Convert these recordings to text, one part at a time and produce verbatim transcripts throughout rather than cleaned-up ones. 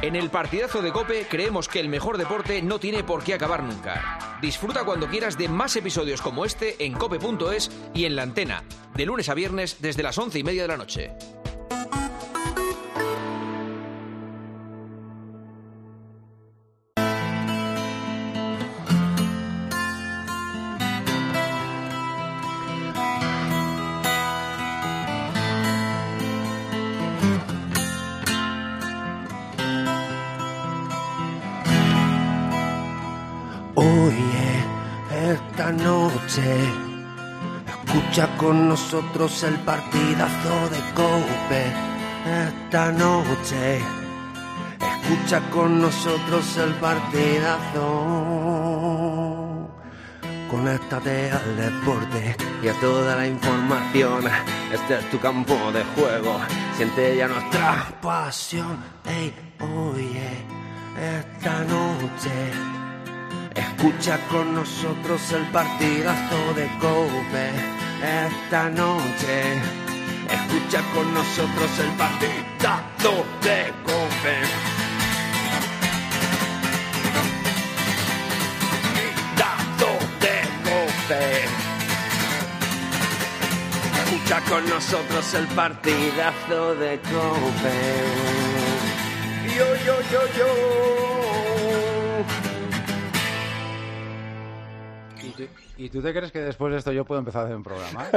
En el partidazo de COPE creemos que el mejor deporte no tiene por qué acabar nunca. Disfruta cuando quieras de más episodios como este en cope punto es y en La Antena, de lunes a viernes desde las once y media de la noche. Esta noche escucha con nosotros el partidazo de COPE. Esta noche escucha con nosotros el partidazo. Conéctate al deporte y a toda la información. Este es tu campo de juego. Siente ya nuestra pasión. Hey, oye, esta noche escucha con nosotros el partidazo de COPE. Esta noche escucha con nosotros el partidazo de COPE. Partidazo de COPE. Escucha con nosotros el partidazo de COPE. Yo, yo, yo, yo. ¿Y tú te crees que después de esto yo puedo empezar a hacer un programa?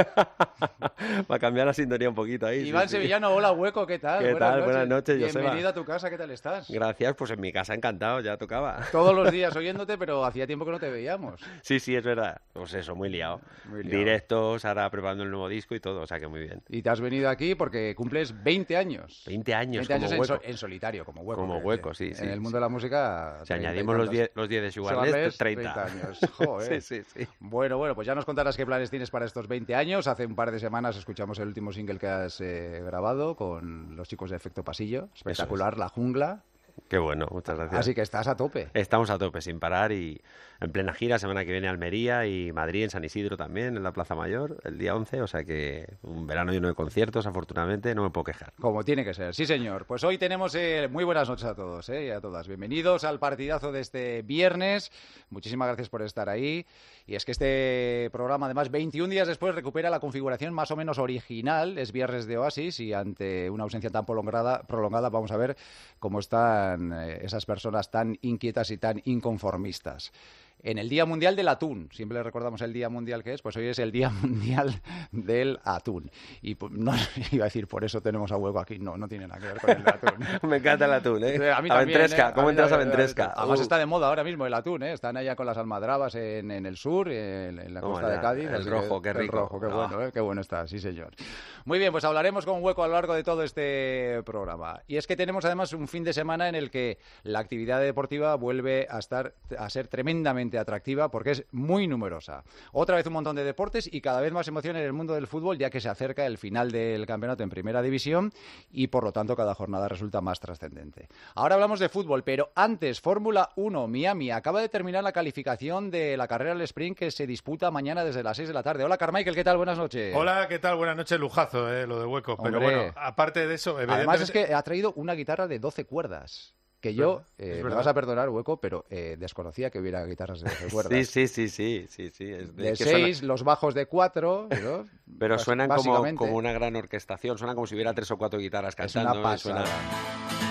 Va a cambiar la sintonía un poquito ahí. Iván sí, Sevillano, sí. hola Hueco, ¿qué tal? ¿Qué Buenas tal? noches. Buenas noches, Joseba. Bienvenido a tu casa, ¿qué tal estás? Gracias, pues en mi casa encantado, ya tocaba. Todos los días oyéndote, pero hacía tiempo que no te veíamos. Sí, sí, es verdad. Pues eso, muy liado. Muy liado. Directos, ahora preparando el nuevo disco y todo, o sea que muy bien. Y te has venido aquí porque cumples veinte años. veinte años, veinte años como en, so- Hueco. en solitario, como Hueco. Como que- Hueco, que sí, sí, En el sí. mundo de la música... Si treinta y añadimos los tantos. diez, los diez de Sugarless, Sugarless, treinta. años. Joder. Sí, sí, sí. Bueno, bueno, pues ya nos contarás qué planes tienes para estos veinte años. Hace un par de semanas escuchamos el último single que has eh, grabado con los chicos de Efecto Pasillo. Espectacular, La Jungla. Qué bueno, muchas gracias. Así que estás a tope. Estamos a tope, sin parar y en plena gira, semana que viene Almería y Madrid, en San Isidro también, en la Plaza Mayor, el día once, o sea que un verano lleno de conciertos, afortunadamente, no me puedo quejar. Como tiene que ser, sí señor. Pues hoy tenemos eh, muy buenas noches a todos eh, y a todas. Bienvenidos al partidazo de este viernes. Muchísimas gracias por estar ahí. Y es que este programa, además, veintiún días después, recupera la configuración más o menos original. Es viernes de Oasis y ante una ausencia tan prolongada, prolongada vamos a ver cómo están eh, esas personas tan inquietas y tan inconformistas. En el Día Mundial del Atún, siempre recordamos el Día Mundial que es, pues hoy es el Día Mundial del Atún. Y pues, no iba a decir, por eso tenemos a Hueco aquí, no, no tiene nada que ver con el atún. Me encanta el atún, ¿eh? A mí a también, Ventresca, ¿eh? ¿cómo A mí entras a también, Ventresca? Además Uh. está de moda ahora mismo el atún, ¿eh? Están allá con las almadrabas en, en el sur, en, en la Toma costa ya, de Cádiz. el así rojo, que- qué rico. El rojo, qué Ah. bueno, ¿eh? Qué bueno está, sí señor. Muy bien, pues hablaremos con Hueco a lo largo de todo este programa. Y es que tenemos además un fin de semana en el que la actividad deportiva vuelve a estar a ser tremendamente atractiva porque es muy numerosa. Otra vez un montón de deportes y cada vez más emoción en el mundo del fútbol, ya que se acerca el final del campeonato en Primera División y por lo tanto cada jornada resulta más trascendente. Ahora hablamos de fútbol, pero antes Fórmula uno Miami acaba de terminar la calificación de la carrera al sprint que se disputa mañana desde las seis de la tarde. Hola Carmichael, ¿qué tal? Buenas noches. Hola, ¿qué tal? Buenas noches, lujazo, eh, lo de Hueco. Pero Hombre. bueno, aparte de eso, Además evidentemente... es que ha traído una guitarra de doce cuerdas. Que yo, Es eh, me verdad. vas a perdonar, Hueco, pero eh, desconocía que hubiera guitarras de doce cuerdas. Sí, sí, sí, sí, sí, sí. Es De que suena- seis, los bajos de cuatro, ¿no? pero Bas- suenan como, básicamente. como una gran orquestación, suenan como si hubiera tres o cuatro guitarras Es cantando. una y suena- pasada.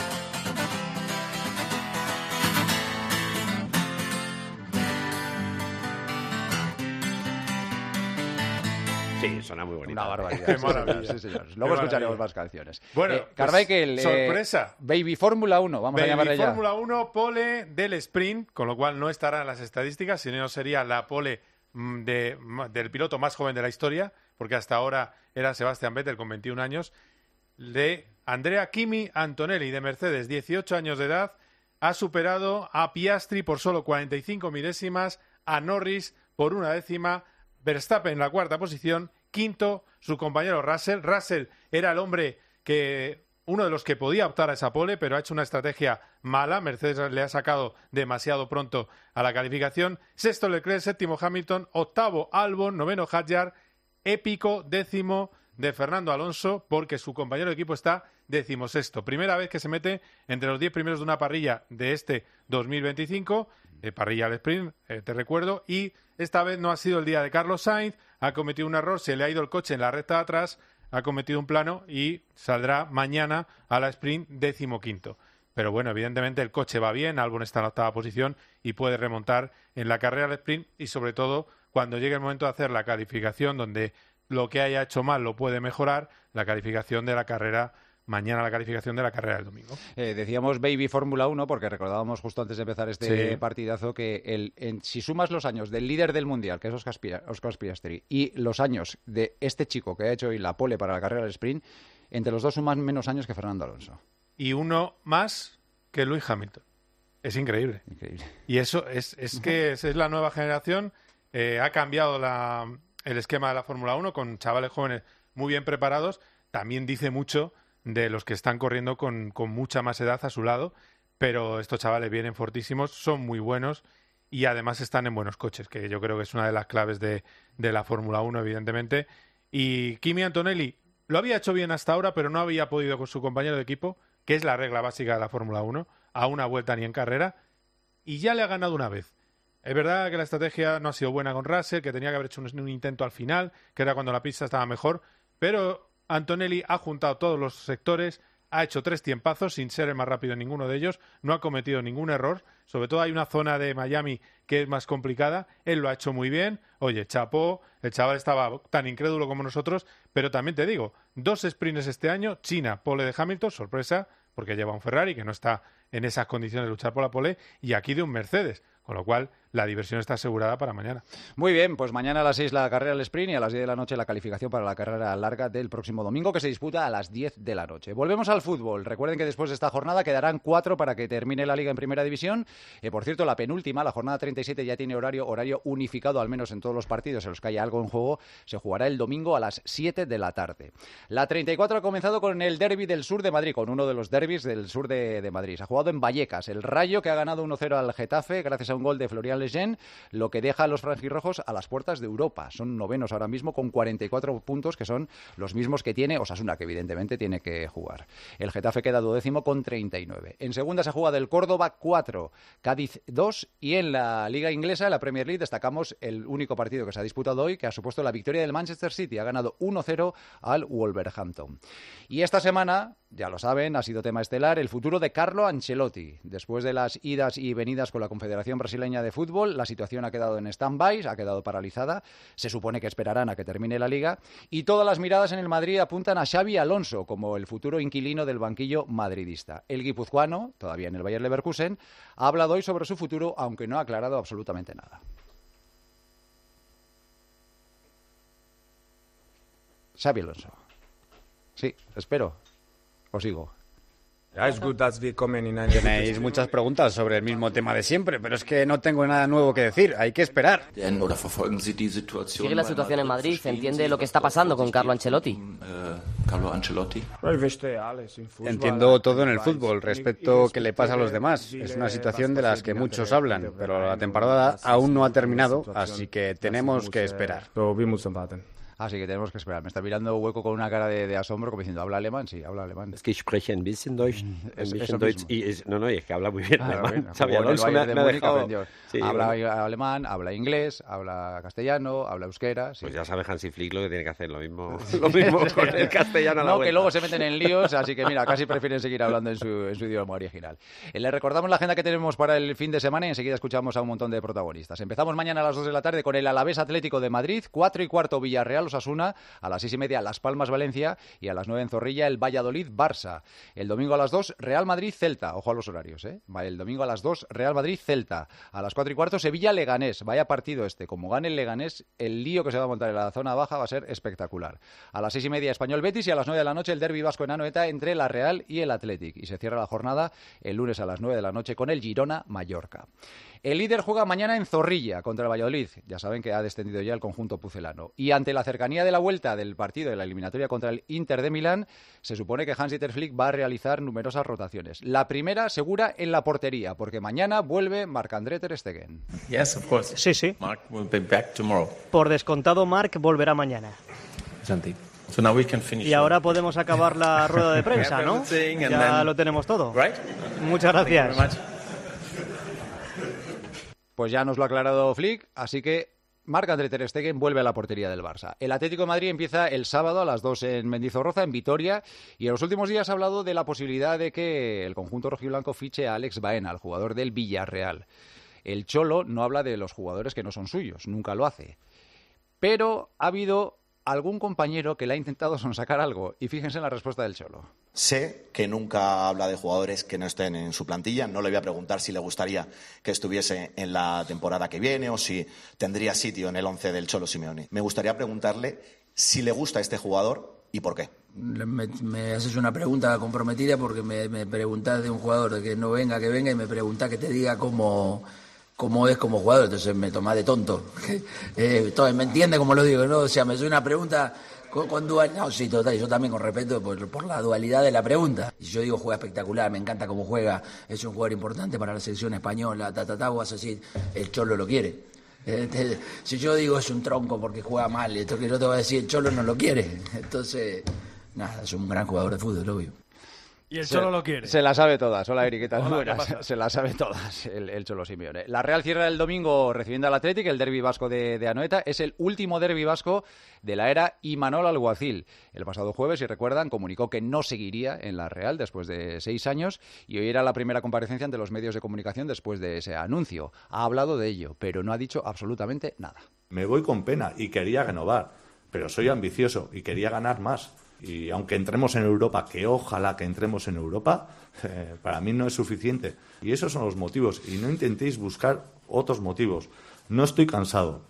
Sí, suena muy bonito. Una barbaridad. Qué sí, señor, maravilla. sí, señor. Qué Luego escucharemos maravilla. más canciones. Bueno, eh, pues, Carmichael, eh, sorpresa. Baby Fórmula uno, vamos a Baby llamarle ya. Fórmula uno, pole del sprint, con lo cual no estará en las estadísticas, sino sería la pole mm, de, ma- del piloto más joven de la historia, porque hasta ahora era Sebastian Vettel con veintiún años, de Andrea Kimi Antonelli de Mercedes, dieciocho años de edad, ha superado a Piastri por solo cuarenta y cinco milésimas, a Norris por una décima, Verstappen en la cuarta posición, quinto su compañero Russell. Russell era el hombre que uno de los que podía optar a esa pole, pero ha hecho una estrategia mala. Mercedes le ha sacado demasiado pronto a la calificación. Sexto Leclerc, séptimo Hamilton, octavo Albon, noveno Hadjar, épico décimo de Fernando Alonso porque su compañero de equipo está decimosexto. Primera vez que se mete entre los diez primeros de una parrilla de este dos mil veinticinco, eh, parrilla al sprint, eh, te recuerdo, y esta vez no ha sido el día de Carlos Sainz, ha cometido un error, se le ha ido el coche en la recta de atrás, ha cometido un plano y saldrá mañana a la sprint decimoquinto. Pero bueno, evidentemente el coche va bien, Albon está en la octava posición y puede remontar en la carrera del sprint y sobre todo cuando llegue el momento de hacer la calificación donde lo que haya hecho mal lo puede mejorar, la calificación de la carrera, mañana la calificación de la carrera del domingo. Eh, decíamos Baby Fórmula uno porque recordábamos justo antes de empezar este Sí. partidazo que el, en, si sumas los años del líder del Mundial, que es Oscar, Pia- Oscar Piastri, y los años de este chico que ha hecho hoy la pole para la carrera del sprint, entre los dos suman menos años que Fernando Alonso. Y uno más que Lewis Hamilton. Es increíble. Increíble. Y eso es, es que es, es la nueva generación. Eh, ha cambiado la, el esquema de la Fórmula uno con chavales jóvenes muy bien preparados. También dice mucho de los que están corriendo con, con mucha más edad a su lado. Pero estos chavales vienen fortísimos, son muy buenos y además están en buenos coches, que yo creo que es una de las claves de, de la Fórmula uno, evidentemente. Y Kimi Antonelli lo había hecho bien hasta ahora, pero no había podido con su compañero de equipo, que es la regla básica de la Fórmula uno, a una vuelta ni en carrera, y ya le ha ganado una vez. Es verdad que la estrategia no ha sido buena con Russell, que tenía que haber hecho un, un intento al final, que era cuando la pista estaba mejor, pero Antonelli ha juntado todos los sectores, ha hecho tres tiempazos sin ser el más rápido en ninguno de ellos, no ha cometido ningún error, sobre todo hay una zona de Miami que es más complicada, él lo ha hecho muy bien, oye, chapó, el chaval estaba tan incrédulo como nosotros, pero también te digo, dos sprints este año, China, pole de Hamilton, sorpresa, porque lleva un Ferrari que no está en esas condiciones de luchar por la pole, y aquí de un Mercedes, con lo cual la diversión está asegurada para mañana. Muy bien, pues mañana a las seis la carrera del sprint y a las diez de la noche la calificación para la carrera larga del próximo domingo, que se disputa a las diez de la noche. Volvemos al fútbol. Recuerden que después de esta jornada quedarán cuatro para que termine la Liga en Primera División. Eh, por cierto, la penúltima, la jornada treinta y siete, ya tiene horario, horario unificado, al menos en todos los partidos en los que haya algo en juego. Se jugará el domingo a las siete de la tarde. La treinta y cuatro ha comenzado con el derbi del sur de Madrid, con uno de los derbis del sur de, de Madrid. Se ha jugado en Vallecas. El Rayo, que ha ganado uno cero al Getafe gracias a un gol de Florian Lejeune, lo que deja a los franjirrojos a las puertas de Europa. Son novenos ahora mismo con cuarenta y cuatro puntos, que son los mismos que tiene Osasuna, que evidentemente tiene que jugar. El Getafe queda duodécimo con treinta y nueve. En segunda se juega del Córdoba cuatro, Cádiz dos, y en la Liga Inglesa, en la Premier League, destacamos el único partido que se ha disputado hoy, que ha supuesto la victoria del Manchester City. Ha ganado uno cero al Wolverhampton. Y esta semana, ya lo saben, ha sido tema estelar el futuro de Carlo Ancelotti. Después de las idas y venidas con la Confederación Brasileña de Fútbol, la situación ha quedado en stand-by, ha quedado paralizada. Se supone que esperarán a que termine la Liga. Y todas las miradas en el Madrid apuntan a Xabi Alonso como el futuro inquilino del banquillo madridista. El guipuzcoano, todavía en el Bayer Leverkusen, ha hablado hoy sobre su futuro, aunque no ha aclarado absolutamente nada. Xabi Alonso. Sí, espero. O sigo. Tenéis muchas preguntas sobre el mismo tema de siempre, pero es que no tengo nada nuevo que decir. Hay que esperar. Sigue la situación en Madrid. ¿Entiende lo que está pasando con Carlo Ancelotti? Entiendo todo en el fútbol respecto a qué le pasa a los demás. Es una situación de las que muchos hablan, pero la temporada aún no ha terminado, así que tenemos que esperar. Así que tenemos que esperar. Me está mirando hueco con una cara de, de asombro, como diciendo, ¿habla alemán? Sí, habla alemán. Es que spreche ein bisschen Deutsch. Es, ein eso bisschen Deutsch. mismo. Y es, no, no, y es que habla muy bien Ah, alemán. bueno, Xabi jugó en el Alonso me, Bayern de me ha Múnich, dejado... aprendió. Sí, habla bueno. alemán, habla inglés, habla castellano, habla euskera. Sí. Pues ya sabe Hansi Flick lo que tiene que hacer, lo mismo, lo mismo con el castellano a la No, vuelta. que luego se meten en líos, así que mira, casi prefieren seguir hablando en su, en su idioma original. Eh, Le recordamos la agenda que tenemos para el fin de semana y enseguida escuchamos a un montón de protagonistas. Empezamos mañana a las dos de la tarde con el Alavés Atlético de Madrid, cuatro y cuarto Villarreal Osasuna, a las seis y media Las Palmas Valencia y a las nueve en Zorrilla el Valladolid Barça. El domingo a las dos Real Madrid Celta, ojo a los horarios, ¿eh? El domingo a las dos Real Madrid Celta, a las cuatro y cuarto Sevilla Leganés, vaya partido este, como gane el Leganés, el lío que se va a montar en la zona baja va a ser espectacular. A las seis y media Español Betis y a las nueve de la noche el derbi vasco en Anoeta entre la Real y el Athletic, y se cierra la jornada el lunes a las nueve de la noche con el Girona Mallorca. El líder juega mañana en Zorrilla contra el Valladolid. Ya saben que ha descendido ya el conjunto pucelano. Y ante la cercanía de la vuelta del partido de la eliminatoria contra el Inter de Milán, se supone que Hans-Dieter Flick va a realizar numerosas rotaciones. La primera segura en la portería, porque mañana vuelve Marc-André ter Stegen. Yes, of course. Sí, sí. Mark will be back tomorrow. Por descontado, Marc volverá mañana. Santi. Y ahora podemos acabar la rueda de prensa, ¿no? Ya lo tenemos todo. Muchas gracias. Pues ya nos lo ha aclarado Flick, así que Marc-André ter Stegen vuelve a la portería del Barça. El Atlético de Madrid empieza el sábado a las dos en Mendizorroza, en Vitoria, y en los últimos días ha hablado de la posibilidad de que el conjunto rojiblanco fiche a Alex Baena, el jugador del Villarreal. El Cholo no habla de los jugadores que no son suyos, nunca lo hace. Pero ha habido algún compañero que le ha intentado sonsacar algo, y fíjense en la respuesta del Cholo. Sé que nunca habla de jugadores que no estén en su plantilla. No le voy a preguntar si le gustaría que estuviese en la temporada que viene o si tendría sitio en el once del Cholo Simeone. Me gustaría preguntarle si le gusta este jugador y por qué. Me, me haces una pregunta comprometida porque me, me preguntás de un jugador de que no venga, que venga, y me preguntás que te diga cómo, cómo es como jugador. Entonces me tomás de tonto. eh, todo, ¿me entiendes cómo lo digo? ¿No? O sea, me hace una pregunta... Con, con dual, no, sí, total, yo también con respeto por, por la dualidad de la pregunta. Si yo digo juega espectacular, me encanta cómo juega, es un jugador importante para la selección española, ta, ta, ta, vas a decir, el Cholo lo quiere. Eh, te, si yo digo es un tronco porque juega mal, esto que yo te voy a decir, el Cholo no lo quiere. Entonces, nada, es un gran jugador de fútbol, obvio. Y el Cholo se, lo quiere. Se la sabe todas. Hola, Eric, ¿qué tal? Hola, ¿qué se la sabe todas, el, el Cholo Simeone. La Real cierra el domingo recibiendo al Atlético, el derbi vasco de, de Anoeta. Es el último derbi vasco de la era Imanol Alguacil. El pasado jueves, si recuerdan, comunicó que no seguiría en la Real después de seis años y hoy era la primera comparecencia ante los medios de comunicación después de ese anuncio. Ha hablado de ello, pero no ha dicho absolutamente nada. Me voy con pena y quería renovar, pero soy ambicioso y quería ganar más. Y aunque entremos en Europa, que ojalá que entremos en Europa, eh, para mí no es suficiente. Y esos son los motivos. Y no intentéis buscar otros motivos. No estoy cansado.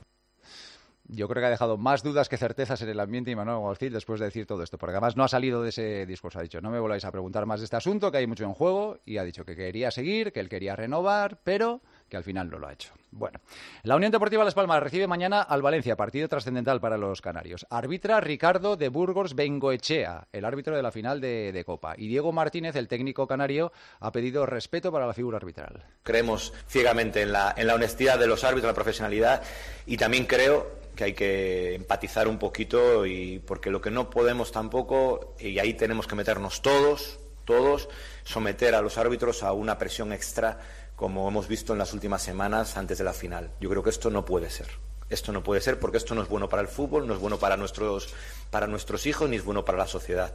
Yo creo que ha dejado más dudas que certezas en el ambiente Imanol Alguacil después de decir todo esto, porque además no ha salido de ese discurso. Ha dicho, no me volváis a preguntar más de este asunto, que hay mucho en juego, y ha dicho que quería seguir, que él quería renovar, pero que al final no lo ha hecho. Bueno, la Unión Deportiva Las Palmas recibe mañana al Valencia, partido trascendental para los canarios. Arbitra Ricardo de Burgos Bengoechea, el árbitro de la final de, de Copa. Y Diego Martínez, el técnico canario, ha pedido respeto para la figura arbitral. Creemos ciegamente en la, en la honestidad de los árbitros, la profesionalidad, y también creo que hay que empatizar un poquito, y porque lo que no podemos tampoco, y ahí tenemos que meternos todos, todos, someter a los árbitros a una presión extra, como hemos visto en las últimas semanas antes de la final. Yo creo que esto no puede ser. Esto no puede ser porque esto no es bueno para el fútbol, no es bueno para nuestros, para nuestros hijos, ni es bueno para la sociedad.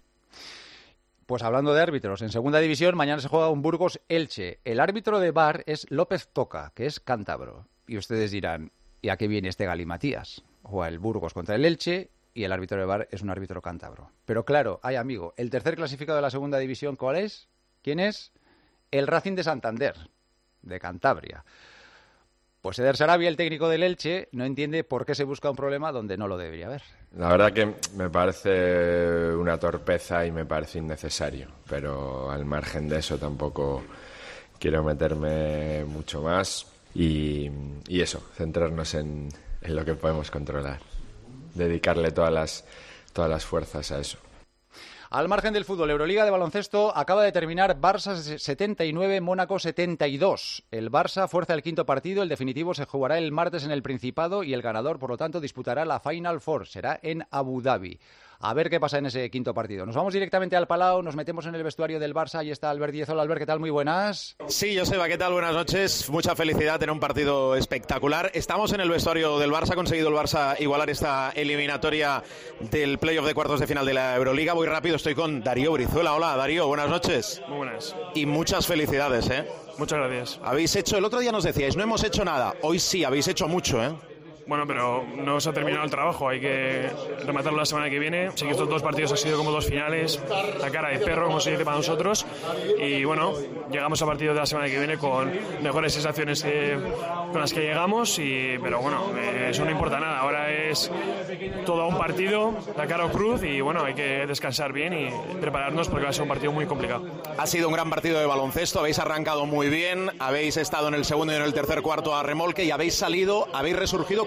Pues hablando de árbitros, en segunda división mañana se juega un Burgos-Elche. El árbitro de V A R es López Toca, que es cántabro. Y ustedes dirán, ¿y a qué viene este galimatías? Juega el Burgos contra el Elche y el árbitro de V A R es un árbitro cántabro. Pero claro, ay amigo, el tercer clasificado de la segunda división, ¿cuál es? ¿Quién es? El Racing de Santander, de Cantabria. Pues Eder Sarabia, el técnico del Elche, no entiende por qué se busca un problema donde no lo debería haber. La verdad que me parece una torpeza y me parece innecesario, pero al margen de eso tampoco quiero meterme mucho más y, y eso, centrarnos en, en lo que podemos controlar, dedicarle todas las, todas las fuerzas a eso. Al margen del fútbol, Euroliga de baloncesto acaba de terminar Barça setenta y nueve, Mónaco setenta y dos. El Barça fuerza el quinto partido, el definitivo se jugará el martes en el Principado y el ganador, por lo tanto, disputará la Final Four, será en Abu Dhabi. A ver qué pasa en ese quinto partido. Nos vamos directamente al Palau, nos metemos en el vestuario del Barça, ahí está Albert Díez. Hola Albert, ¿qué tal? Muy buenas. Sí, Joseba, ¿qué tal? Buenas noches. Mucha felicidad en un partido espectacular. Estamos en el vestuario del Barça, ha conseguido el Barça igualar esta eliminatoria del playoff de cuartos de final de la Euroliga. Voy rápido, estoy con Darío Brizuela. Hola Darío, buenas noches. Muy buenas. Y muchas felicidades, ¿eh? Muchas gracias. Habéis hecho, el otro día nos decíais, no hemos hecho nada. Hoy sí, habéis hecho mucho, ¿eh? Bueno, pero no se ha terminado el trabajo, hay que rematarlo la semana que viene. Sí que estos dos partidos han sido como dos finales, la cara de perro, como se dice para nosotros. Y bueno, llegamos a partido de la semana que viene con mejores sensaciones eh, con las que llegamos, y, pero bueno, eh, eso no importa nada. Ahora es todo un partido, la cara o cruz, y bueno, hay que descansar bien y prepararnos porque va a ser un partido muy complicado. Ha sido un gran partido de baloncesto, habéis arrancado muy bien, habéis estado en el segundo y en el tercer cuarto a remolque y habéis salido, habéis resurgido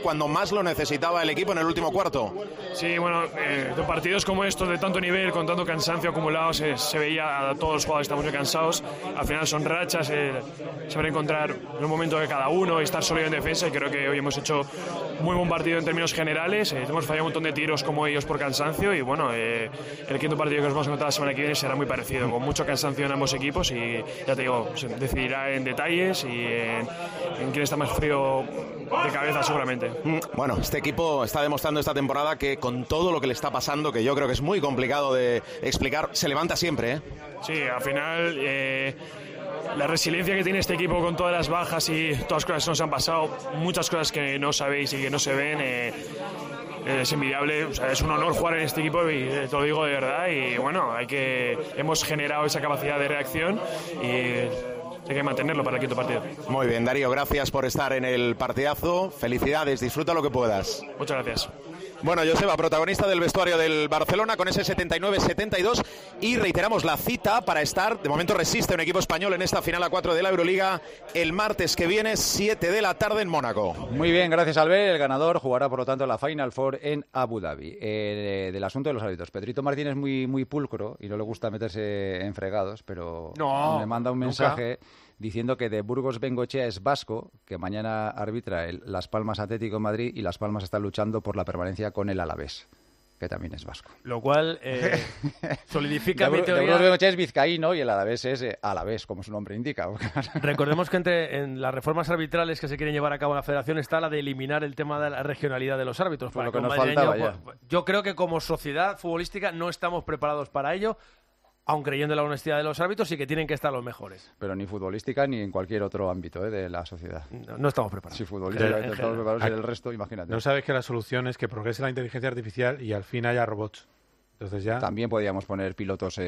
cuando más lo necesitaba el equipo en el último cuarto. Sí, bueno, eh, de partidos como estos de tanto nivel, con tanto cansancio acumulado, se, se veía a todos los jugadores estamos muy cansados. Al final son rachas, eh, saber encontrar un momento de cada uno y estar sólido en defensa, y creo que hoy hemos hecho muy buen partido en términos generales. Eh, hemos fallado un montón de tiros como ellos por cansancio, y bueno, eh, el quinto partido que nos vamos a encontrar la semana que viene será muy parecido, con mucho cansancio en ambos equipos, y ya te digo, se decidirá en detalles y en, en quién está más frío de cabeza seguramente. Bueno, este equipo está demostrando esta temporada que con todo lo que le está pasando, que yo creo que es muy complicado de explicar, se levanta siempre, ¿eh? Sí, al final eh, la resiliencia que tiene este equipo con todas las bajas y todas las cosas que nos han pasado, muchas cosas que no sabéis y que no se ven, eh, es envidiable. O sea, es un honor jugar en este equipo, y te lo digo de verdad, y bueno, hay que hemos generado esa capacidad de reacción y hay que mantenerlo para el quinto partido. Muy bien, Darío, gracias por estar en el partidazo, felicidades, disfruta lo que puedas. Muchas gracias. Bueno, Joseba, protagonista del vestuario del Barcelona con ese setenta y nueve setenta y dos, y reiteramos la cita para estar, de momento resiste un equipo español en esta final a cuatro de la Euroliga el martes que viene, siete de la tarde en Mónaco. Muy bien, gracias Albert. El ganador jugará por lo tanto la Final Four en Abu Dhabi. Eh, del asunto de los árbitros, Pedrito Martín es muy, muy pulcro y no le gusta meterse en fregados, pero no, me manda un mensaje nunca. Diciendo que de Burgos Bengoechea es vasco, que mañana arbitra el Las Palmas Atlético de Madrid, y Las Palmas está luchando por la permanencia con el Alavés, que también es vasco. Lo cual eh, solidifica de, mi teoría. De Burgos Bengoechea es vizcaíno y el Alavés es eh, Alavés, como su nombre indica. Recordemos que entre en las reformas arbitrales que se quieren llevar a cabo en la Federación está la de eliminar el tema de la regionalidad de los árbitros. Pues para lo que que nos faltaba ya. Pues, yo creo que como sociedad futbolística no estamos preparados para ello, aun creyendo en la honestidad de los árbitros, y que tienen que estar los mejores. Pero ni futbolística ni en cualquier otro ámbito ¿eh? de la sociedad. No, no estamos preparados. Si futbolística estamos preparados, y el resto, imagínate. No sabes que la solución es que progrese la inteligencia artificial y al fin haya robots. Entonces ya... También podríamos poner pilotos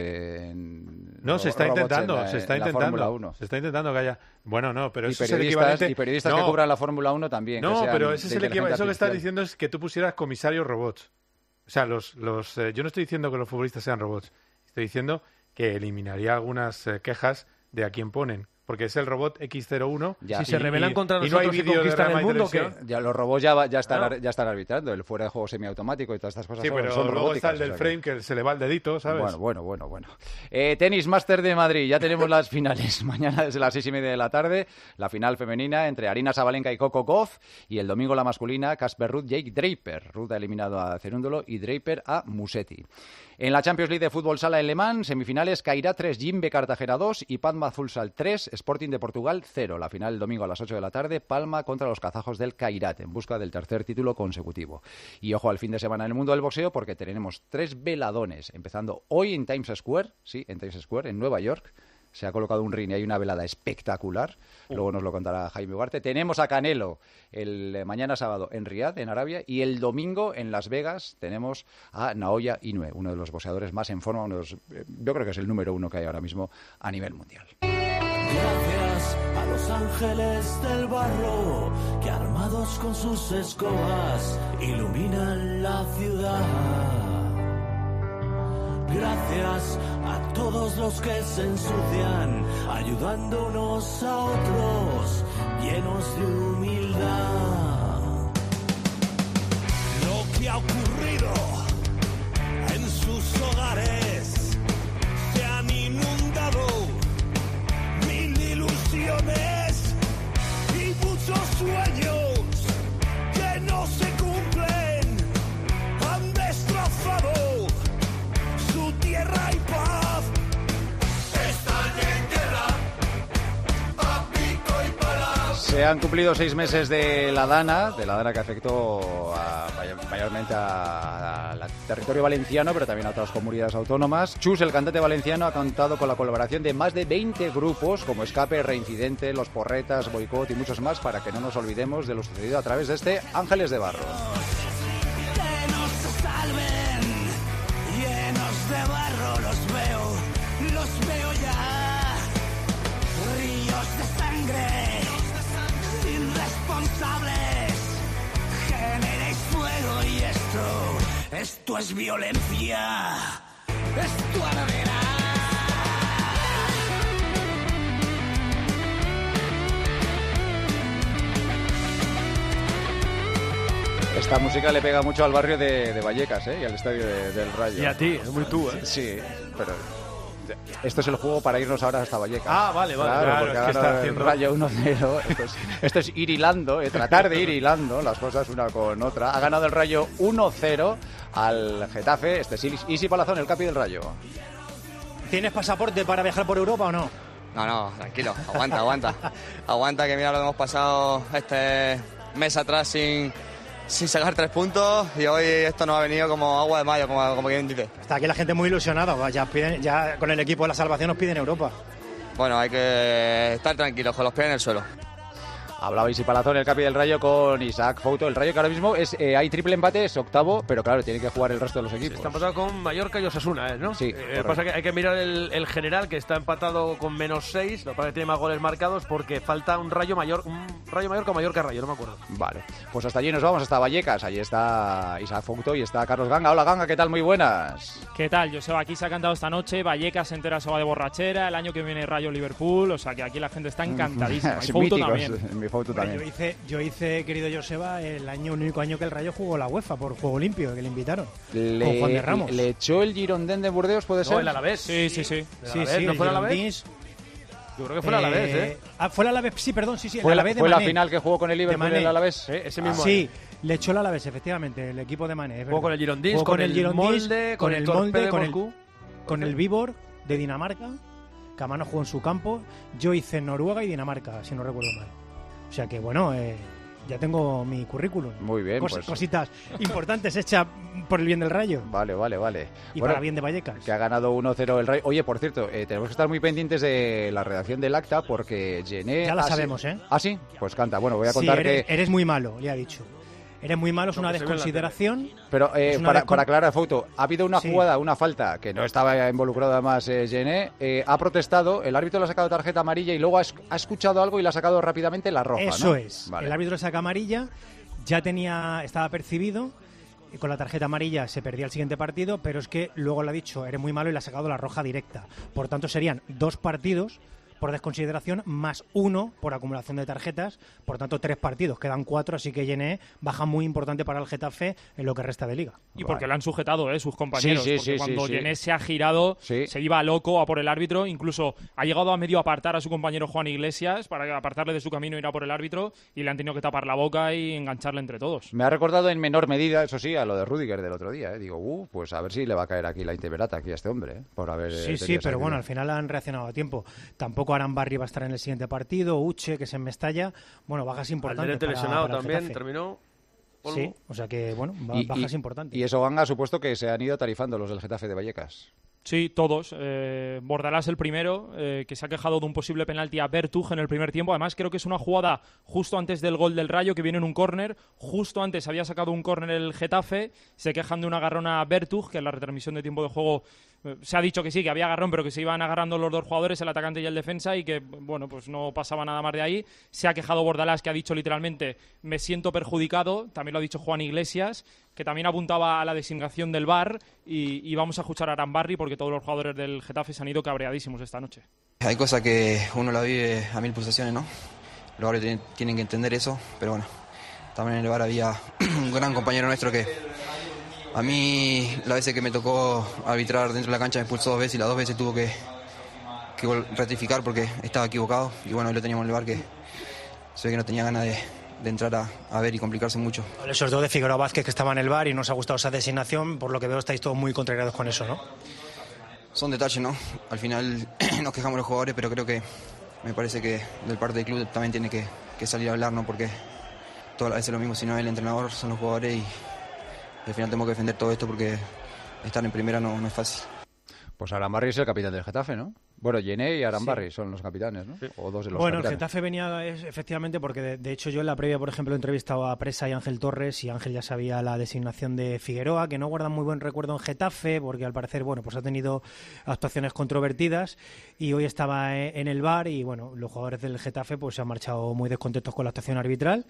en... No, se está intentando, la, se está intentando. Se está intentando que haya... Bueno, no, pero y eso es el equivalente... Y periodistas no. que cubran la Fórmula uno también. No, que pero ese es el equivalente. Eso que estás artificial. diciendo es que tú pusieras comisarios robots. O sea, los, los, eh, yo no estoy diciendo que los futbolistas sean robots. Estoy diciendo que eliminaría algunas eh, quejas de a quién ponen. Porque es el robot equis cero uno. Ya. Si y, se rebelan contra y nosotros no y conquistan el mundo, ¿qué? Ya los robots ya, ya, están, no. ya están arbitrando. El fuera de juego semiautomático y todas estas cosas. Sí, son, pero son luego está el del o sea, frame que... que se le va el dedito, ¿sabes? Bueno, bueno, bueno, bueno. Eh, tenis Master de Madrid. Ya tenemos las finales. Mañana desde las seis y media de la tarde. La final femenina entre Aryna Sabalenka y Coco Gauff. Y el domingo la masculina, Casper Ruud, Jake Draper. Ruud ha eliminado a Cerúndolo y Draper a Musetti. En la Champions League de fútbol sala en Le Mans, semifinales, Cairá tres, Jimbe Cartagena dos y Padma Futsal tres, Sporting de Portugal cero. La final el domingo a las ocho de la tarde, Palma contra los kazajos del Kairat, en busca del tercer título consecutivo. Y ojo al fin de semana en el mundo del boxeo, porque tenemos tres veladones, empezando hoy en Times Square, sí, en Times Square, en Nueva York. Se ha colocado un ring y hay una velada espectacular. Luego nos lo contará Jaime Ugarte. Tenemos a Canelo el eh, mañana sábado en Riad, en Arabia, y el domingo en Las Vegas tenemos a Naoya Inoue, uno de los boxeadores más en forma, uno de los, eh, yo creo que es el número uno que hay ahora mismo a nivel mundial. Gracias a los ángeles del barro que armados con sus escobas iluminan la ciudad. Gracias a todos los que se ensucian, ayudando unos a otros, llenos de humildad. Lo que ha ocurrido en sus hogares, se han inundado mil ilusiones y muchos sueños que no se cumplen, han destrozado tierra y paz. Están en guerra a pico y pala. Se han cumplido seis meses de la Dana, de la Dana que afectó a, mayormente al territorio valenciano, pero también a otras comunidades autónomas. Chus, el cantante valenciano, ha contado con la colaboración de más de veinte grupos como Escape, Reincidente, Los Porretas, Boicot y muchos más, para que no nos olvidemos de lo sucedido a través de este Ángeles de Barro. De barro los veo, los veo ya. Ríos de sangre, irresponsables. Generéis fuego y esto, esto es violencia. Esto arderá. Esta música le pega mucho al barrio de, de Vallecas, ¿eh? Y al estadio de, del Rayo. Y a ti, es muy tú, ¿eh? Sí, pero esto es el juego para irnos ahora hasta Vallecas. Ah, vale, vale. Claro, claro, porque es que ahora está el haciendo... Rayo uno cero. Esto es, esto es ir hilando, eh, tratar de ir hilando las cosas una con otra. Ha ganado el Rayo uno cero al Getafe. Este es Isi Palazón, el capi del Rayo. ¿Tienes pasaporte para viajar por Europa o no? No, no, tranquilo, aguanta, aguanta. Aguanta que mira lo que hemos pasado este mes atrás sin, sin sacar tres puntos y hoy esto nos ha venido como agua de mayo, como, como quien dice. Está aquí la gente muy ilusionada, ya, piden, ya con el equipo de la salvación nos piden Europa. Bueno, hay que estar tranquilos, con los pies en el suelo. Hablaba Isi Palazón, el capi del Rayo, con Isaac Fouto. El Rayo que ahora mismo es, eh, hay triple empate, es octavo, pero claro, tiene que jugar el resto de los equipos. Está empatado con Mallorca y Osasuna, ¿eh? ¿no? Sí. Eh, pasa que hay que mirar el, el general, que está empatado con menos seis, lo que pasa que tiene más goles marcados porque falta un Rayo mayor, un Rayo Mallorca o Mallorca Rayo, no me acuerdo. Vale, pues hasta allí nos vamos, hasta Vallecas. Allí está Isaac Fouto y está Carlos Ganga. Hola Ganga, ¿qué tal? Muy buenas. ¿Qué tal, Joseba? Aquí se ha cantado esta noche, Vallecas entera se va de borrachera, el año que viene Rayo Liverpool, o sea que aquí la gente está encantadísima. Y Fouto también. Mi Fouto también. Yo hice, yo hice, querido Joseba, el año el único año que el Rayo jugó la UEFA por juego limpio, que le invitaron. Le, con Juan de Ramos. ¿Le echó el Girondin de Burdeos, puede ser? No, el Alavés. Sí, sí, sí. Sí, sí, ¿No el fue el Alavés? Girondins. Yo creo que fue el Alavés, ¿eh? Ah, fue el Alavés, sí, perdón, sí, sí. Fue, la, de fue la Mané. final que jugó con el Liverpool el Alavés. Sí, ese mismo Ah, sí, año. le echó el Alavés, efectivamente, el equipo de Mané. Jugó con el Girondins, Jugó con, con el el Girondins, Molde, con con el el Torpe Molde, de con el, Moscú. con el Vibor de Dinamarca. Camano jugó en su campo. Yo hice Noruega y Dinamarca, si no recuerdo mal. O sea que, bueno, eh, ya tengo mi currículum. Muy bien, Cos pues. Cositas importantes hechas por el bien del Rayo. Vale, vale, vale. Y Bueno, para bien de Vallecas. Que ha ganado uno cero el Rayo. Oye, por cierto, eh, tenemos que estar muy pendientes de la redacción del acta porque Gené... Ya la ha si- sabemos, ¿eh? ¿Ah, sí? Pues canta. Bueno, voy a Sí, contar eres, que... eres muy malo, le ha dicho. Eres muy malo, es Lo una que se ve en la desconsideración. Pero eh, es una para, descon- para aclarar, Fouto, ha habido una Sí. jugada, una falta, que no estaba involucrado además eh, Gené, eh, ha protestado, el árbitro le ha sacado tarjeta amarilla y luego ha, es- ha escuchado algo y le ha sacado rápidamente la roja, Eso ¿no? es. Vale. El árbitro saca amarilla, ya tenía, estaba percibido, y con la tarjeta amarilla se perdía el siguiente partido, pero es que luego le ha dicho, eres muy malo y le ha sacado la roja directa. Por tanto, serían dos partidos por desconsideración más uno por acumulación de tarjetas, por tanto tres partidos, quedan cuatro, así que Gené baja muy importante para el Getafe en lo que resta de liga. Y porque le han sujetado, ¿eh? Sus compañeros. Sí, sí, porque sí, cuando sí, sí. Gené se ha girado, Sí. se iba loco a por el árbitro. Incluso ha llegado a medio apartar a su compañero Juan Iglesias para apartarle de su camino e ir a por el árbitro. Y le han tenido que tapar la boca y engancharle entre todos. Me ha recordado en menor medida, eso sí, a lo de Rüdiger del otro día. ¿eh? Digo, uh, pues a ver si le va a caer aquí la inteberata aquí a este hombre, ¿eh? Por haber. Sí, eh, sí, tenido pero esa bueno, al actitud. final han reaccionado a tiempo. Tampoco Arambarri va a estar en el siguiente partido, Uche, que se en Mestalla. Bueno, bajas importantes Alderete para, lesionado para el también, Getafe. terminó. Polvo. Sí, o sea que, bueno, ba- Y- bajas y- importantes. Y eso Ganga ha supuesto que se han ido tarifando los del Getafe de Vallecas. Sí, todos. Eh, Bordalás el primero, eh, que se ha quejado de un posible penalti a Bertug en el primer tiempo. Además, creo que es una jugada justo antes del gol del Rayo, que viene en un córner. Justo antes había sacado un córner el Getafe. Se quejan de un agarrón a Bertug, que en la retransmisión de tiempo de juego eh, se ha dicho que sí, que había agarrón, pero que se iban agarrando los dos jugadores, el atacante y el defensa, y que, bueno, pues no pasaba nada más de ahí. Se ha quejado Bordalás, que ha dicho literalmente, me siento perjudicado. También lo ha dicho Juan Iglesias, que también apuntaba a la designación del V A R, y, y vamos a escuchar a Arambarri porque todos los jugadores del Getafe se han ido cabreadísimos esta noche. Hay cosas que uno la vive a mil pulsaciones, ¿no? Los árbitros tienen, tienen que entender eso, pero bueno, también en el V A R había un gran compañero nuestro que a mí la veces que me tocó arbitrar dentro de la cancha me expulsó dos veces y las dos veces tuvo que, que vol- rectificar porque estaba equivocado, y bueno, hoy lo teníamos en el V A R que se ve que no tenía ganas de, de entrar a, a ver y complicarse mucho. Esos dos de Figueroa Vázquez que estaban en el V A R y nos ha gustado esa designación, por lo que veo estáis todos muy contrariados con eso, ¿no? Son detalles, ¿no? Al final nos quejamos los jugadores, pero creo que me parece que del parte del club también tiene que, que salir a hablar, ¿no? Porque todas las veces lo mismo, si no es el entrenador, son los jugadores, y al final tenemos que defender todo esto porque estar en primera no, no es fácil. Pues Arambarri es el capitán del Getafe, ¿no? Bueno, Gené y Arambarri son los capitanes, ¿no? O dos de los Bueno, el capitanes. Getafe venía es, efectivamente porque de, de hecho yo en la previa, por ejemplo, he entrevistado a Presa y Ángel Torres, y Ángel ya sabía la designación de Figueroa, que no guardan muy buen recuerdo en Getafe porque al parecer, bueno, pues ha tenido actuaciones controvertidas, y hoy estaba e- en el V A R y bueno, los jugadores del Getafe pues se han marchado muy descontentos con la actuación arbitral,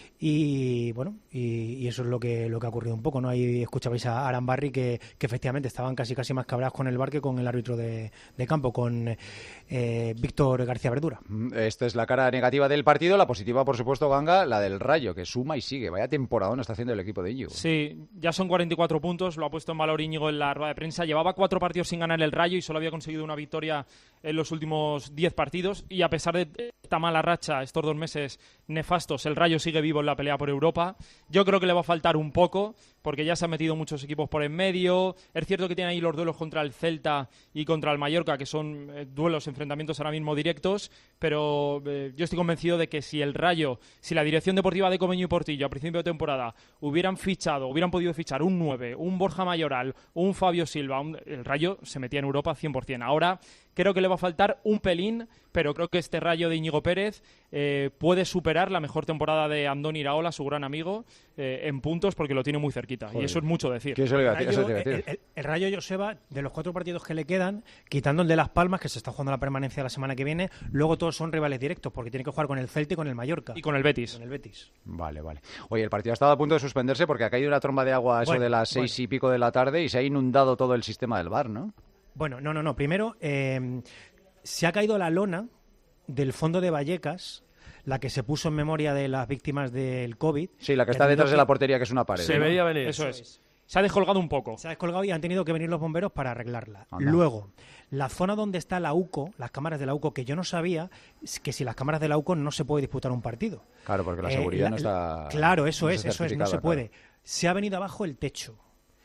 y bueno, y, y eso es lo que lo que ha ocurrido un poco, ¿no? Ahí escuchabais a Arambarri que, que efectivamente estaban casi casi más cabreados con el V A R que con el árbitro de, de campo, con con eh, Víctor García Verdura. Esta es la cara negativa del partido. La positiva, por supuesto, Ganga, la del Rayo, que suma y sigue. Vaya temporadón está haciendo el equipo de Íñigo. Sí, ya son cuarenta y cuatro puntos, lo ha puesto en valor Íñigo en la rueda de prensa. Llevaba cuatro partidos sin ganar el Rayo y solo había conseguido una victoria en los últimos diez partidos. Y a pesar de esta mala racha, estos dos meses nefastos, el Rayo sigue vivo en la pelea por Europa. Yo creo que le va a faltar un poco, porque ya se han metido muchos equipos por en medio. Es cierto que tiene ahí los duelos contra el Celta y contra el Mallorca, que son eh, duelos, enfrentamientos ahora mismo directos, pero eh, yo estoy convencido de que si el Rayo, si la dirección deportiva de Comeño y Portillo a principio de temporada hubieran fichado, hubieran podido fichar un nueve, un Borja Mayoral, un Fabio Silva, un, el Rayo se metía en Europa cien por cien. Ahora creo que le va a faltar un pelín, pero creo que este Rayo de Íñigo Pérez eh, puede superar la mejor temporada de Andoni Iraola, su gran amigo, eh, en puntos, porque lo tiene muy cerquita. Joder. Y eso es mucho decir. ¿Qué eso le iba a decir? El, Eso te iba a Rayo, decir. el, el, el Rayo Joseba, de los cuatro partidos que le quedan, quitando el de Las Palmas, que se está jugando la permanencia la semana que viene, luego todos son rivales directos, porque tiene que jugar con el Celta y con el Mallorca. Y con el Betis. Con el Betis. Vale, vale. Oye, el partido ha estado a punto de suspenderse porque ha caído una tromba de agua a eso Bueno, de las seis bueno. y pico de la tarde y se ha inundado todo el sistema del bar, ¿no? Bueno, no, no, no. Primero, eh, se ha caído la lona del fondo de Vallecas, la que se puso en memoria de las víctimas del COVID. Sí, la que está detrás de la portería, que es una pared. Se ¿no? veía venir. Eso es. Se ha descolgado un poco. Se ha descolgado y han tenido que venir los bomberos para arreglarla. Anda. Luego, la zona donde está la U C O, las cámaras de la U C O, que yo no sabía, es que sin las cámaras de la U C O no se puede disputar un partido. Claro, porque la Eh, seguridad la- no está... Claro, eso no es, está eso es, no se certificada, puede. claro. Se ha venido abajo el techo.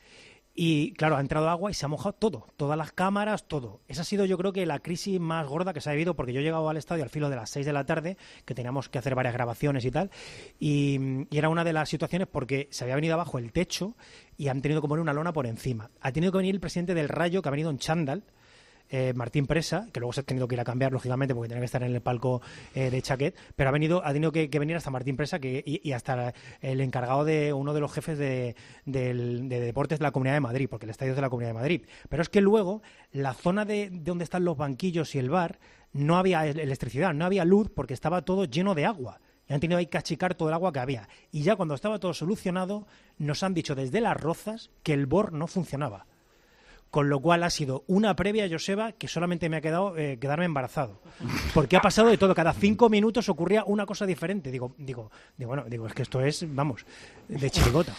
Y claro, ha entrado agua y se ha mojado todo, todas las cámaras, todo. Esa ha sido, yo creo, que la crisis más gorda que se ha vivido, porque yo he llegado al estadio al filo de las seis de la tarde, que teníamos que hacer varias grabaciones y tal, y, y era una de las situaciones porque se había venido abajo el techo y han tenido que poner una lona por encima. Ha tenido que venir el presidente del Rayo, que ha venido en chándal, eh, Martín Presa, que luego se ha tenido que ir a cambiar, lógicamente, porque tenía que estar en el palco eh, de chaquet, pero ha venido, ha tenido que, que venir hasta Martín Presa que, y, y hasta el encargado de uno de los jefes de, del- de deportes de la Comunidad de Madrid, porque el estadio es de la Comunidad de Madrid. Pero es que luego, la zona de, de donde están los banquillos y el bar, no había electricidad, no había luz, porque estaba todo lleno de agua. Y han tenido ahí que achicar todo el agua que había. Y ya cuando estaba todo solucionado, nos han dicho desde Las Rozas que el B O R no funcionaba. Con lo cual ha sido una previa, Joseba, que solamente me ha quedado eh, quedarme embarazado. Porque ha pasado de todo. Cada cinco minutos ocurría una cosa diferente. Digo, digo, digo, bueno, digo, es que esto es, vamos, de chirigota.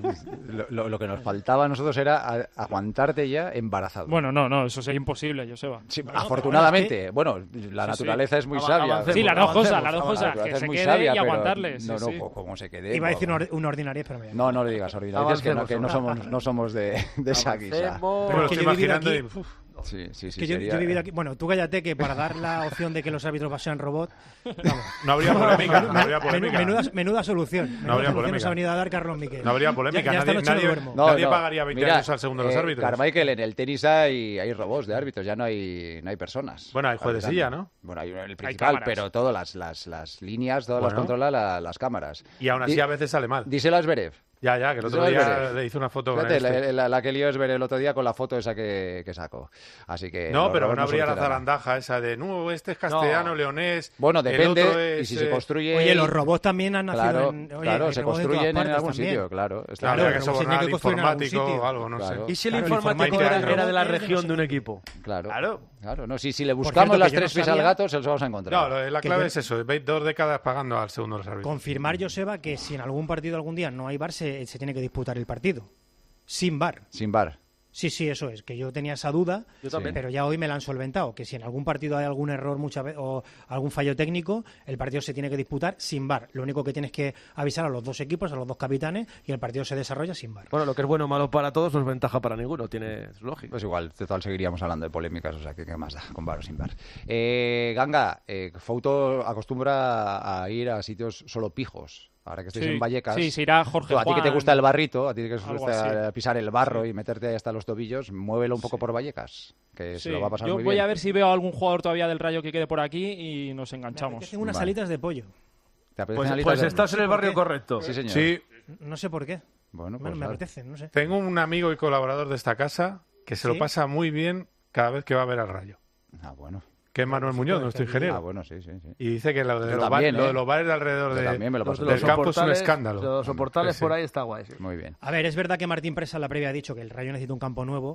Lo, lo- lo que nos faltaba a nosotros era a- aguantarte ya embarazado. Bueno, no, no, eso sería imposible, Joseba. Sí, afortunadamente. Bueno, la Sí, naturaleza sí. es muy Ava- sabia. avancemos, Sí, las dos cosas, las dos La cosas, naturaleza que es se muy quede sabia, y pero- aguantarle, sí, No, no, sí. co- como se quede. Iba a pues- decir una, una ordinaria, pero me No, no le digas ordinarias, que no, que no somos, no somos de, de esa guisa. Pero Pero es que estoy yo he vivido imaginando aquí- y, uf, Sí, sí, sí. que yo, sería- yo he vivido aquí. Bueno, tú cállate, que para dar la opción de que los árbitros sean robot. Vamos. No habría polémica, no habría polémica. Menuda, menuda solución. Menuda habría solución polémica. nos ha venido a dar Carlos Miquel. No habría polémica, Ya, ya esta nadie- noche no nadie- duermo. No, Nadie no. pagaría veinte Mira, años al segundo de los eh, árbitros. Carmichael, en el tenis hay, hay robots de árbitros, ya no hay, no hay personas. Bueno, hay juez de silla, ¿no? Bueno, hay el Hay principal, cámaras. pero todas las, las, las líneas, todas las Bueno. controla la- las cámaras. Y aún así Di- a veces sale mal. Díselo a Zverev. Ya, ya, que el otro Díselo a día Zverev. le hizo una foto con Fíjate, este. la, la- la que lió Zverev el otro día con la foto esa que, que sacó. Así que... No, los pero robots no habría la solucionan. zarandaja esa de, no, este es castellano, leonés. Bueno, el depende, otro es, y si se eh, construye... Oye, los robots también han nacido Claro, en... Oye, claro, hay se robots de construyen todas en partes algún también. sitio, claro. está Claro, claro. habría que pero se tiene sobornar que al construir en algún informático sitio. o algo, no Claro. sé. ¿Y si el Claro, el informático informático era, era era de la robot, región no de un sé. equipo? Claro, Claro. claro. No, si, si le Por buscamos cierto, las que yo no tres pies al sabía- gato, se los vamos a encontrar. No, lo- la Que clave yo- es eso, veis dos décadas pagando al segundo de los árbitros. Confirmar, Joseba, que si en algún partido algún día no hay V A R, se, se tiene que disputar el partido. Sin V A R. Sin bar. Sí, sí, eso es, que yo tenía esa duda, Yo también. pero ya hoy me la han solventado, que si en algún partido hay algún error muchas veces o algún fallo técnico, el partido se tiene que disputar sin V A R. Lo único que tienes que avisar a los dos equipos, a los dos capitanes, y el partido se desarrolla sin V A R. Bueno, lo que es bueno o malo para todos no es ventaja para ninguno, tiene es lógico. Pues igual, total, seguiríamos hablando de polémicas, o sea, que qué más da, con bar o sin bar. Eh, Ganga, eh, Fouto acostumbra a ir a sitios solo pijos. Ahora que estáis Sí, en Vallecas. sí, se irá Jorge Tú, a ti que te Juan, gusta el barrito, a ti que te algo gusta así. pisar el barro y meterte hasta los tobillos, muévelo un poco por Vallecas, que se Sí, lo va a pasar yo muy voy bien. a ver si veo a algún jugador todavía del Rayo que quede por aquí y nos Me enganchamos. apetecen unas Vale. alitas de pollo. ¿Te apetecen Pues, alitas pues de- estás en el barrio qué? correcto. Sí, señor. Sí, No sé por qué. Bueno, Me, pues me vale. apetece, no sé. tengo un amigo y colaborador de esta casa que se ¿Sí? lo pasa muy bien cada vez que va a ver al Rayo, Ah, bueno. que es Manuel Muñoz, nuestro Ah, ingeniero. bueno, sí, sí, sí. Y dice que lo de, Yo los, también, bar- lo de ¿eh? los bares de alrededor Yo de- también me lo paso del bien. campo es un soportales- escándalo. de Los soportales Sí, sí. por ahí está guay. Sí. Muy bien. A ver, es verdad que Martín Presa en la previa ha dicho que el Rayo necesita un campo nuevo,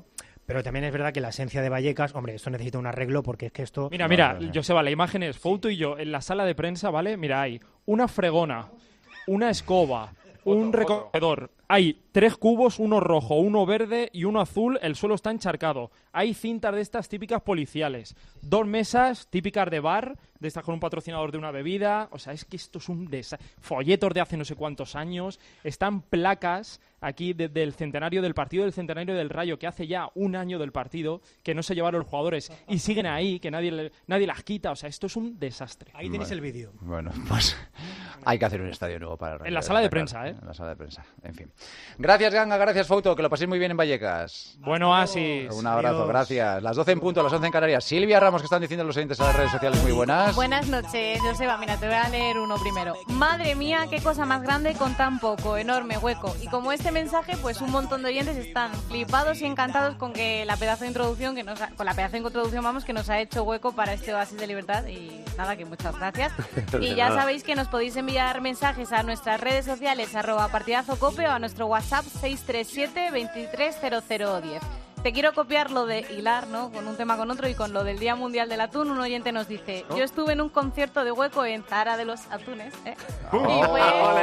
Pero también es verdad que la esencia de Vallecas, hombre, esto necesita un arreglo porque es que esto... Mira, mira, Joseba, la imagen es Fouto y yo en la sala de prensa, ¿vale? Mira, hay una fregona, una escoba, un recogedor. Hay tres cubos, uno rojo, uno verde y uno azul. El suelo está encharcado. Hay cintas de estas típicas policiales. Dos mesas típicas de bar, de estas con un patrocinador de una bebida. O sea, es que esto es un desastre. Folletos de hace no sé cuántos años. Están placas aquí de, del centenario del partido del centenario del Rayo, que hace ya un año del partido, que no se llevaron los jugadores y siguen ahí, que nadie, le, nadie las quita. O sea, esto es un desastre. Ahí tenéis bueno, el vídeo. Bueno, pues hay que hacer un estadio nuevo para el Rayo. En la sala de prensa, ¿eh? En la sala de prensa, en fin. Gracias, Ganga, gracias, Fouto, que lo paséis muy bien en Vallecas. Bueno, Asis. Un abrazo, gracias. Las doce en punto, las once en Canarias. Silvia Ramos, que están diciendo los oyentes a las redes sociales, muy buenas. Buenas noches, Joseba. Mira, te voy a leer uno primero. Madre mía, qué cosa más grande con tan poco, enorme hueco. Y como este mensaje, pues un montón de oyentes están flipados y encantados con que la pedazo de introducción que nos ha, con la pedazo de introducción, vamos, que nos ha hecho hueco para este oasis de libertad. Y nada, que muchas gracias. Y ya sabéis que nos podéis enviar mensajes a nuestras redes sociales, arroba partidazo cope, o a nuestro WhatsApp seis tres siete, veintitrés cero cero diez. Te quiero copiar lo de hilar, ¿no? Con un tema con otro y con lo del Día Mundial del Atún. Un oyente nos dice, ¿no? Yo estuve en un concierto de Hueco en Zahara de los Atunes, ¿eh? ¡Oh! Y fue...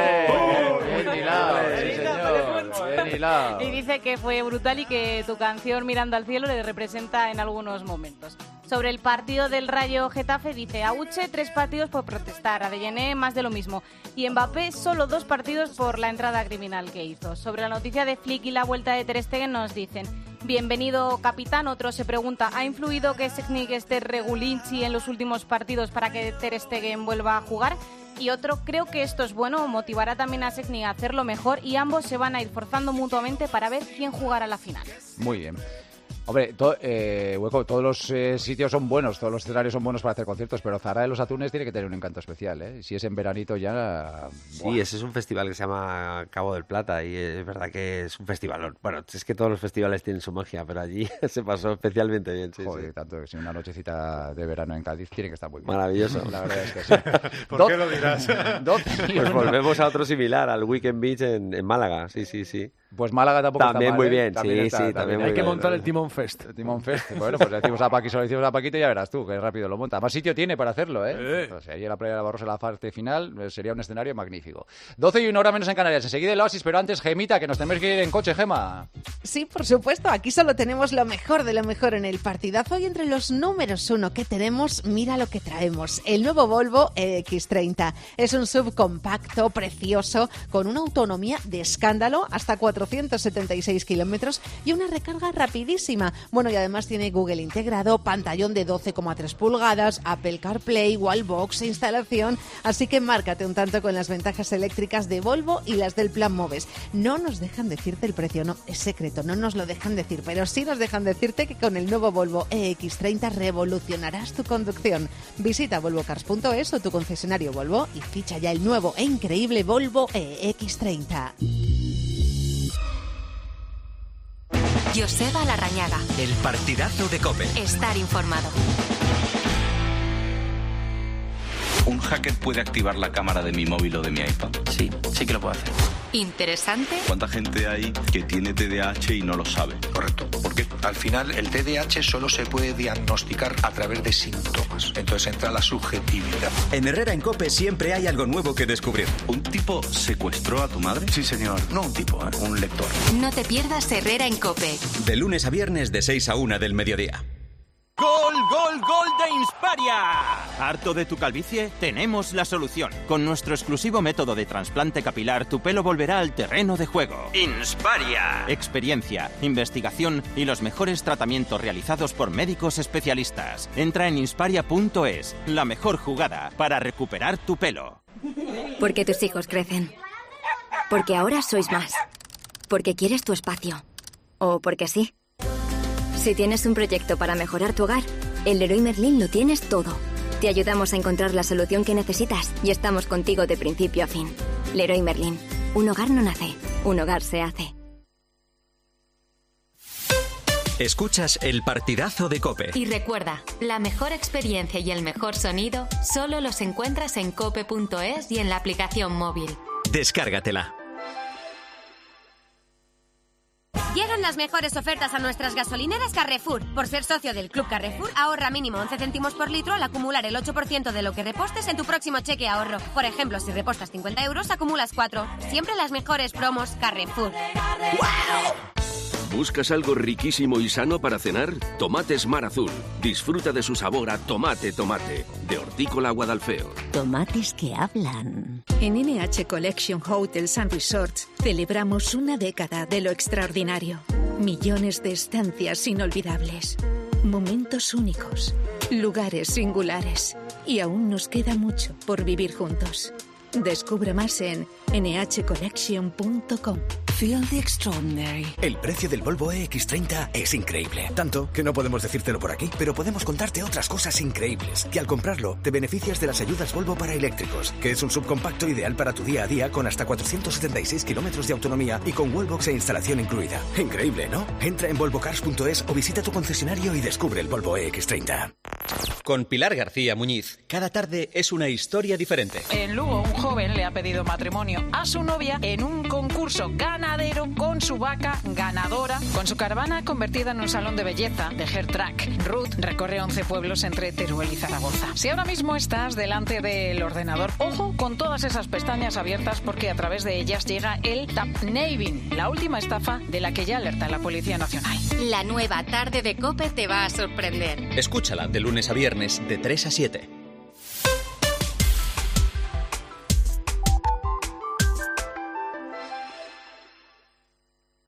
¡Ole! Bien hilado, sí, señor. Bien hilado. Y dice que fue brutal y que tu canción Mirando al cielo le representa en algunos momentos. Sobre el partido del Rayo Getafe dice, Auche tres partidos por protestar, Adellené más de lo mismo y Mbappé solo dos partidos por la entrada criminal que hizo. Sobre la noticia de Flick y la vuelta de Ter Stegen nos dicen, bienvenido capitán. Otro se pregunta, ¿ha influido que Šećnik esté regulinchi en los últimos partidos para que Ter Stegen vuelva a jugar? Y otro, creo que esto es bueno, motivará también a Šećnik a hacerlo mejor y ambos se van a ir forzando mutuamente para ver quién jugará la final. Muy bien. Hombre, to, eh, Hueco, todos los eh, sitios son buenos, todos los escenarios son buenos para hacer conciertos, pero Zahara de los Atunes tiene que tener un encanto especial, ¿eh? Si es en veranito ya... Sí, ¡buah! ese es un festival que se llama Cabo del Plata y es verdad que es un festival. Bueno, es que todos los festivales tienen su magia, pero allí se pasó especialmente bien. Sí, Joder, sí. tanto que si una nochecita de verano en Cádiz tiene que estar muy bien. Maravilloso. La verdad es que sí. ¿Por Do- qué lo dirás? Pues volvemos a otro similar, al Weekend Beach en, en Málaga, sí, sí, sí. Pues Málaga tampoco también está mal, muy ¿eh? bien, También sí, está, sí, también también hay muy Hay que bien. montar el Timón Fest. El Timón Fest. Bueno, pues le decimos a Paqui, se lo decimos a Paquito y ya verás tú, que rápido lo monta. Más sitio tiene para hacerlo, ¿eh? Eh. O sea, allí en la playa de la Barrosa, la parte final, eh, sería un escenario magnífico. doce y una hora menos en Canarias. Enseguida el Oasis, pero antes, Gemita, que nos tenemos que ir en coche, Gema. Sí, por supuesto. Aquí solo tenemos lo mejor de lo mejor en el partidazo y entre los números uno que tenemos, mira lo que traemos. El nuevo Volvo E X treinta. Es un subcompacto precioso con una autonomía de escándalo hasta cuatrocientos setenta y seis kilómetros y una recarga rapidísima. Bueno, y además tiene Google integrado, pantallón de doce coma tres pulgadas, Apple CarPlay, Wallbox e instalación. Así que márcate un tanto con las ventajas eléctricas de Volvo y las del Plan Moves. No nos dejan decirte el precio, no, es secreto, no nos lo dejan decir, pero sí nos dejan decirte que con el nuevo Volvo E X treinta revolucionarás tu conducción. Visita volvo cars punto es o tu concesionario Volvo y ficha ya el nuevo e increíble Volvo E X treinta. Joseba Larrañaga. El partidazo de COPE. Estar informado. ¿Un hacker puede activar la cámara de mi móvil o de mi iPad? Sí, sí que lo puede hacer. Interesante. ¿Cuánta gente hay que tiene T D A H y no lo sabe? Correcto, porque al final el T D A H solo se puede diagnosticar a través de síntomas. Entonces entra la subjetividad. En Herrera en COPE siempre hay algo nuevo que descubrir. ¿Un tipo secuestró a tu madre? Sí, señor. No un tipo, ¿eh? Un lector. No te pierdas Herrera en COPE. De lunes a viernes de seis a una del mediodía. ¡Gol, gol, gol de Insparia! ¿Harto de tu calvicie? Tenemos la solución. Con nuestro exclusivo método de trasplante capilar, tu pelo volverá al terreno de juego. ¡Insparia! Experiencia, investigación y los mejores tratamientos realizados por médicos especialistas. Entra en insparia punto es, la mejor jugada para recuperar tu pelo. Porque tus hijos crecen. Porque ahora sois más. Porque quieres tu espacio. O porque sí. Si tienes un proyecto para mejorar tu hogar, en Leroy Merlin lo tienes todo. Te ayudamos a encontrar la solución que necesitas y estamos contigo de principio a fin. Leroy Merlin. Un hogar no nace, un hogar se hace. Escuchas el partidazo de COPE. Y recuerda, la mejor experiencia y el mejor sonido solo los encuentras en cope punto es y en la aplicación móvil. Descárgatela. Llegan las mejores ofertas a nuestras gasolineras Carrefour. Por ser socio del Club Carrefour, ahorra mínimo once céntimos por litro al acumular el ocho por ciento de lo que repostes en tu próximo cheque ahorro. Por ejemplo, si repostas cincuenta euros, acumulas cuatro. Siempre las mejores promos Carrefour. ¿Buscas algo riquísimo y sano para cenar? Tomates Mar Azul. Disfruta de su sabor a tomate tomate. De Hortícola Guadalfeo. Tomates que hablan. En N H Collection Hotels and Resorts celebramos una década de lo extraordinario. Millones de estancias inolvidables. Momentos únicos. Lugares singulares. Y aún nos queda mucho por vivir juntos. Descubre más en ene hache collection punto com. Feel the extraordinary. El precio del Volvo E X treinta es increíble. Tanto que no podemos decírtelo por aquí, pero podemos contarte otras cosas increíbles. Que al comprarlo te beneficias de las ayudas Volvo para eléctricos, que es un subcompacto ideal para tu día a día con hasta cuatrocientos setenta y seis kilómetros de autonomía y con wallbox e instalación incluida. Increíble, ¿no? Entra en volvo cars punto es o visita tu concesionario y descubre el Volvo E X treinta. Con Pilar García Muñiz, cada tarde es una historia diferente. En Lugo, un joven le ha pedido matrimonio a su novia en un concurso ganadero con su vaca ganadora. Con su caravana convertida en un salón de belleza de Hair Track, Ruth recorre once pueblos entre Teruel y Zaragoza. Si ahora mismo estás delante del ordenador, ojo con todas esas pestañas abiertas porque a través de ellas llega el tapnaving, la última estafa de la que ya alerta la Policía Nacional. La nueva tarde de COPE te va a sorprender. Escúchala de lunes a viernes de tres a siete.